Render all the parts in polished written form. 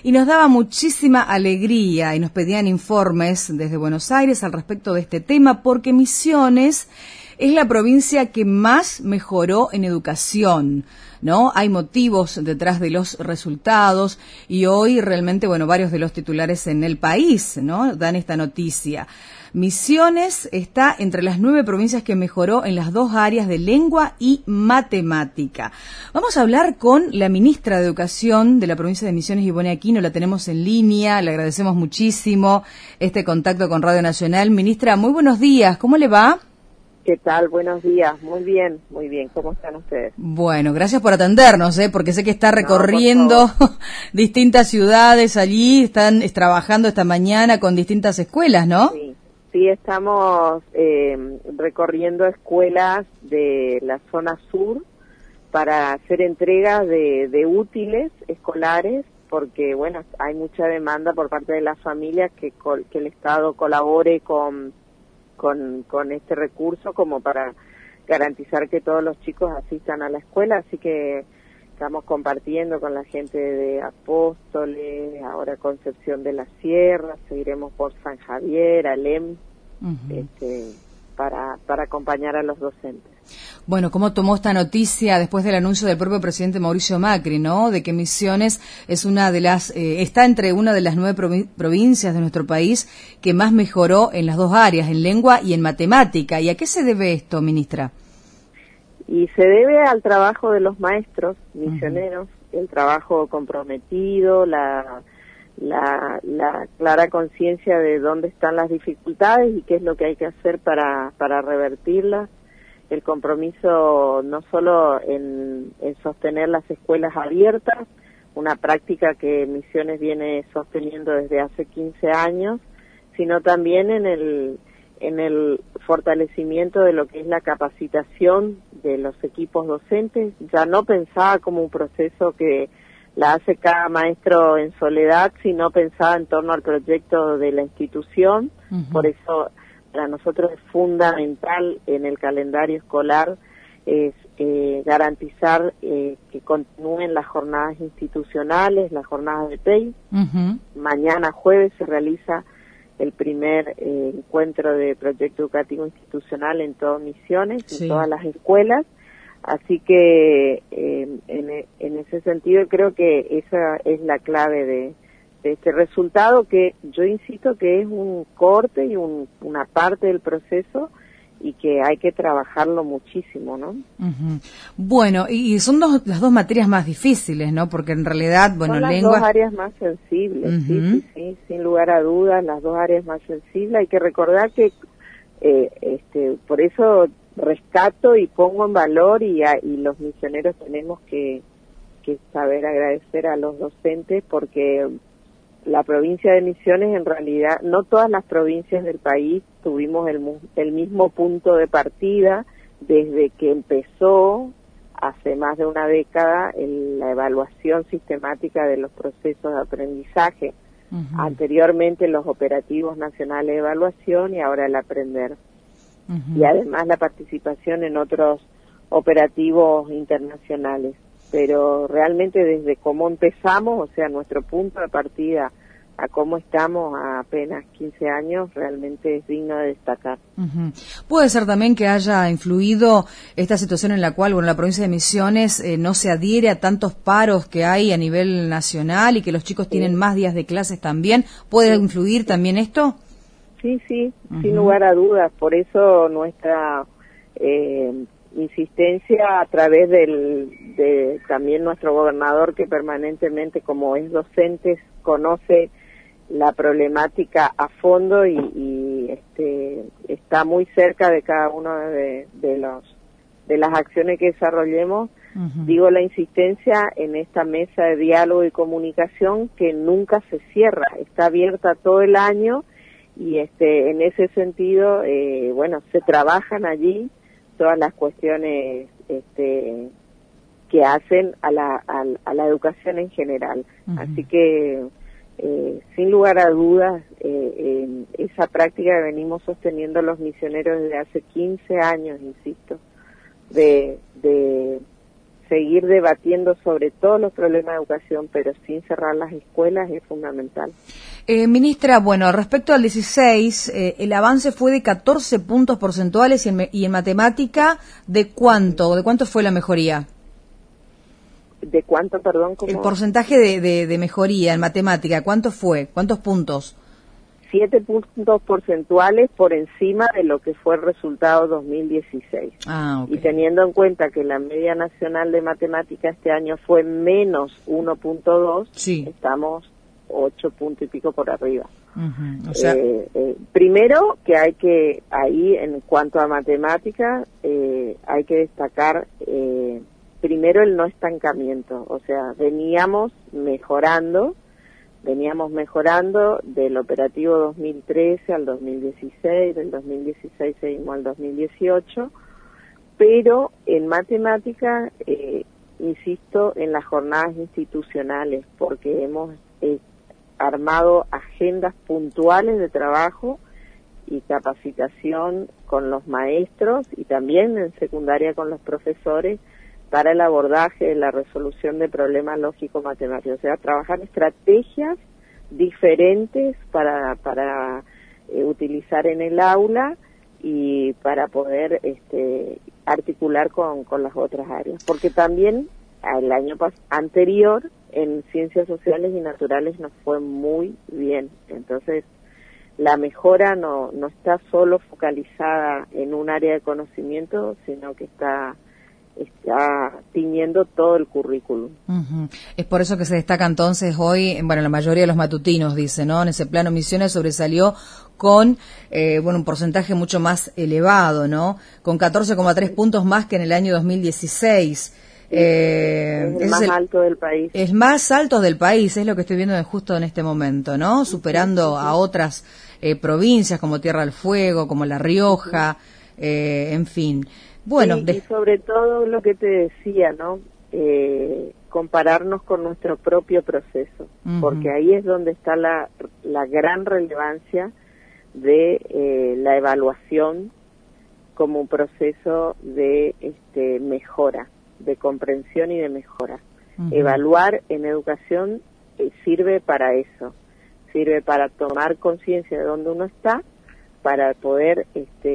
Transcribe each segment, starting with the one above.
y nos daba muchísima alegría y nos pedían informes desde Buenos Aires al respecto de este tema, porque Misiones es la provincia que más mejoró en educación, ¿no? Hay motivos detrás de los resultados y hoy realmente, bueno, varios de los titulares en el país, ¿no?, dan esta noticia. Misiones está entre las 9 provincias que mejoró en las 2 áreas de lengua y matemática. Vamos a hablar con la ministra de Educación de la provincia de Misiones, Ivonne Aquino, la tenemos en línea, le agradecemos muchísimo este contacto con Radio Nacional. Ministra, muy buenos días, ¿cómo le va? ¿Qué tal? Buenos días. Muy bien. ¿Cómo están ustedes? Bueno, gracias por atendernos, porque sé que está recorriendo distintas ciudades allí, están trabajando esta mañana con distintas escuelas, ¿no? Sí, estamos recorriendo escuelas de la zona sur para hacer entrega de útiles escolares, porque, bueno, hay mucha demanda por parte de las familias que el Estado colabore con este recurso como para garantizar que todos los chicos asistan a la escuela, así que estamos compartiendo con la gente de Apóstoles, ahora Concepción de la Sierra, seguiremos por San Javier, Alem, para acompañar a los docentes. Bueno, ¿cómo tomó esta noticia después del anuncio del propio presidente Mauricio Macri, ¿no?, de que Misiones es una de las está entre una de las 9 provincias de nuestro país que más mejoró en las 2 áreas, en lengua y en matemática? ¿Y a qué se debe esto, ministra? Y se debe al trabajo de los maestros misioneros, el trabajo comprometido, la clara conciencia de dónde están las dificultades y qué es lo que hay que hacer para revertirlas. El compromiso no solo en sostener las escuelas abiertas, una práctica que Misiones viene sosteniendo desde hace 15 años, sino también en el fortalecimiento de lo que es la capacitación de los equipos docentes, ya no pensada como un proceso que la hace cada maestro en soledad, sino pensada en torno al proyecto de la institución. Por eso para nosotros es fundamental en el calendario escolar garantizar que continúen las jornadas institucionales, las jornadas de PEI. Mañana jueves se realiza el primer encuentro de proyecto educativo institucional en todas Misiones, en todas las escuelas. Así que en ese sentido creo que esa es la clave de este resultado, que yo insisto que es un corte y una parte del proceso y que hay que trabajarlo muchísimo, ¿no? Bueno, y son las 2 materias más difíciles, ¿no? Porque en realidad, bueno, son las lengua... 2 áreas más sensibles, sí, sin lugar a dudas, las 2 áreas más sensibles. Hay que recordar que por eso rescato y pongo en valor y los misioneros tenemos que saber agradecer a los docentes, porque la provincia de Misiones, en realidad, no todas las provincias del país tuvimos el mismo punto de partida desde que empezó hace más de una década la evaluación sistemática de los procesos de aprendizaje. Anteriormente los operativos nacionales de evaluación y ahora el aprender. Y además la participación en otros operativos internacionales. Pero realmente desde cómo empezamos, o sea, nuestro punto de partida a cómo estamos a apenas 15 años, realmente es digno de destacar. Puede ser también que haya influido esta situación en la cual, bueno, la provincia de Misiones no se adhiere a tantos paros que hay a nivel nacional y que los chicos tienen más días de clases también. ¿Puede influir también esto? Sí, sin lugar a dudas. Por eso nuestra insistencia a través de también nuestro gobernador, que permanentemente, como es docente, conoce la problemática a fondo y está muy cerca de cada uno de las acciones que desarrollemos. Digo, la insistencia en esta mesa de diálogo y comunicación que nunca se cierra, está abierta todo el año y en ese sentido, bueno, se trabajan allí todas las cuestiones que hacen a la educación en general. Así que sin lugar a dudas, esa práctica que venimos sosteniendo los misioneros desde hace 15 años, insisto, de seguir debatiendo sobre todos los problemas de educación, pero sin cerrar las escuelas, es fundamental. Ministra, bueno, respecto al 16, el avance fue de 14 puntos porcentuales y en matemática, ¿de cuánto fue la mejoría? ¿De cuánto, perdón? El porcentaje de mejoría en matemática, ¿cuánto fue? ¿Cuántos puntos? 7 puntos porcentuales por encima de lo que fue el resultado 2016. Okay. Y teniendo en cuenta que la media nacional de matemática este año fue menos 1.2, sí, estamos 8 puntos y pico por arriba. Uh-huh. O sea, primero que ahí en cuanto a matemática, hay que destacar primero el no estancamiento, o sea, veníamos mejorando del operativo 2013 al 2016, del 2016 seguimos al 2018, pero en matemática, insisto, en las jornadas institucionales, porque hemos armado agendas puntuales de trabajo y capacitación con los maestros y también en secundaria con los profesores para el abordaje de la resolución de problemas lógico-matemáticos, o sea, trabajar estrategias diferentes para utilizar en el aula y para poder articular con las otras áreas, porque también el año anterior en ciencias sociales y naturales nos fue muy bien, entonces la mejora no está solo focalizada en un área de conocimiento, sino que está tiñendo todo el currículum. Uh-huh. Es por eso que se destaca entonces hoy, bueno, la mayoría de los matutinos dice, ¿no? En ese plano Misiones sobresalió con, un porcentaje mucho más elevado, ¿no? Con 14,3 puntos más que en el año 2016. Es el más alto del país. Es más alto del país, es lo que estoy viendo justo en este momento, ¿no? Superando a otras provincias como Tierra del Fuego, como La Rioja, en fin. Bueno, y sobre todo lo que te decía, ¿no? Compararnos con nuestro propio proceso, uh-huh, porque ahí es donde está la gran relevancia de la evaluación como un proceso de mejora, de comprensión y de mejora. Uh-huh. Evaluar en educación sirve para eso, sirve para tomar conciencia de dónde uno está, para poder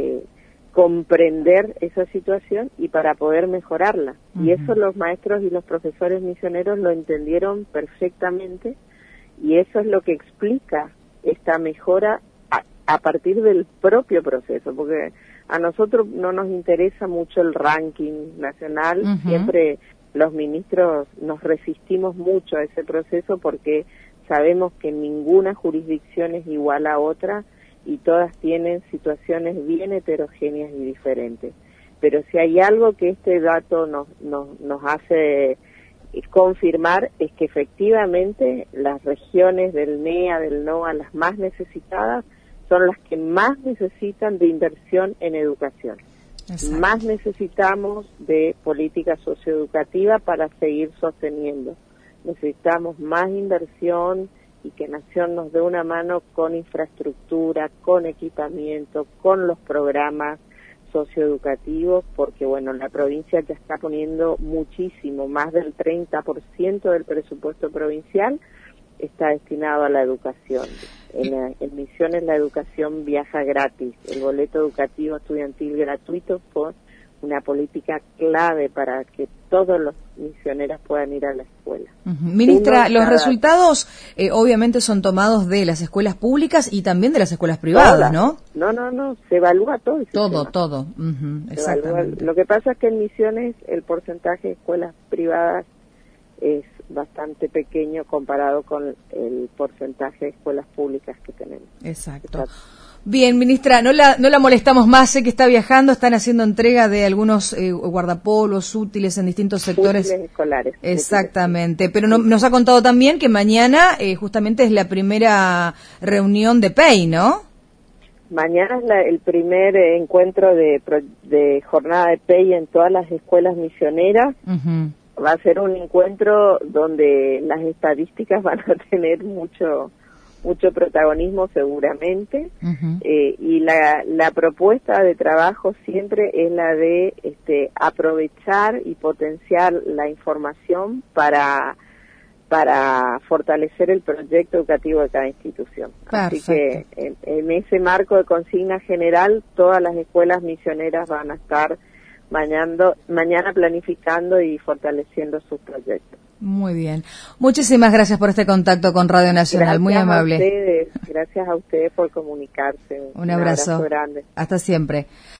comprender esa situación y para poder mejorarla. Uh-huh. Y eso los maestros y los profesores misioneros lo entendieron perfectamente y eso es lo que explica esta mejora a partir del propio proceso, porque a nosotros no nos interesa mucho el ranking nacional, uh-huh, siempre los ministros nos resistimos mucho a ese proceso porque sabemos que ninguna jurisdicción es igual a otra y todas tienen situaciones bien heterogéneas y diferentes. Pero si hay algo que este dato nos hace confirmar es que efectivamente las regiones del NEA, del NOA, las más necesitadas, son las que más necesitan de inversión en educación. Exacto. Más necesitamos de política socioeducativa para seguir sosteniendo. Necesitamos más inversión y que Nación nos dé una mano con infraestructura, con equipamiento, con los programas socioeducativos, porque bueno, la provincia ya está poniendo muchísimo, más del 30% del presupuesto provincial está destinado a la educación. En Misiones la educación viaja gratis, el boleto educativo estudiantil gratuito fue una política clave para que todos los misioneros puedan ir a la escuela. Uh-huh. Ministra, los resultados obviamente son tomados de las escuelas públicas y también de las escuelas privadas, ¿no? No, se evalúa todo. Todo. Uh-huh. Exactamente. Lo que pasa es que en Misiones el porcentaje de escuelas privadas es bastante pequeño comparado con el porcentaje de escuelas públicas que tenemos. Exacto. Bien, ministra, no la molestamos más, sé que está viajando, están haciendo entrega de algunos guardapolvos útiles en distintos sectores. Útiles escolares. Exactamente, pero nos ha contado también que mañana justamente es la primera reunión de PEI, ¿no? Mañana es el primer encuentro de jornada de PEI en todas las escuelas misioneras. Uh-huh. Va a ser un encuentro donde las estadísticas van a tener mucho mucho protagonismo seguramente, Uh-huh. y la propuesta de trabajo siempre es la de aprovechar y potenciar la información para fortalecer el proyecto educativo de cada institución. Perfecto. Así que en ese marco de consigna general, todas las escuelas misioneras van a estar mañana planificando y fortaleciendo sus proyectos. Muy bien. Muchísimas gracias por este contacto con Radio Nacional. Muy amable. Gracias a ustedes por comunicarse. Un abrazo grande. Hasta siempre.